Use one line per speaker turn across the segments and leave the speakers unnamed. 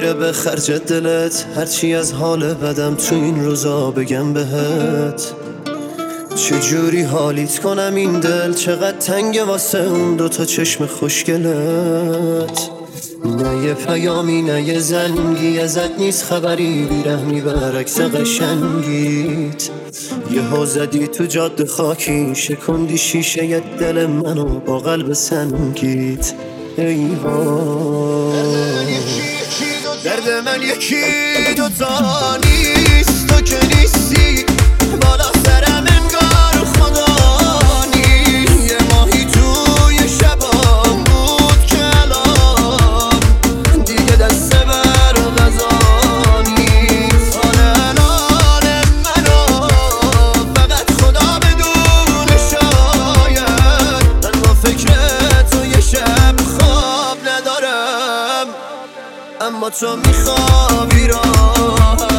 میره به خرج دلت، هرچی از حال بدم تو این روزا بگم بهت. چجوری حالیت کنم این دل، چقدر تنگه واسه اون دوتا چشم خوشگلت. نه یه پیامی نه یه زنگی ازت نیست خبری، بیرحمی برعکس قشنگیت. یهو زدی تو جاده خاکی، شکندی شیشه ی دل منو با قلب سنگیت. ای وای درد من یکی دوتا نیست، تو که نیستی بالا سرم انگار خدا نی. یه ماهی توی شبام بود که الان دیگه دست بر غذا نیست. حال منو فقط خدا بدونه، شاید من با فکر تو یه شب خواب ندارم، اما تو میخوابی راحت.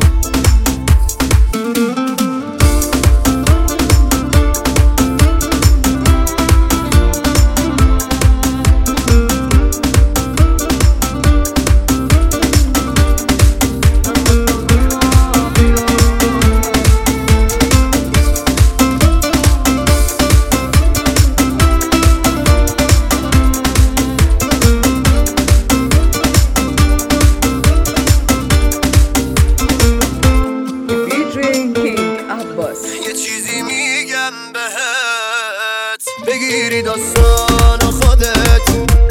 یه چیزی میگم بهت، بگیری داستان خودت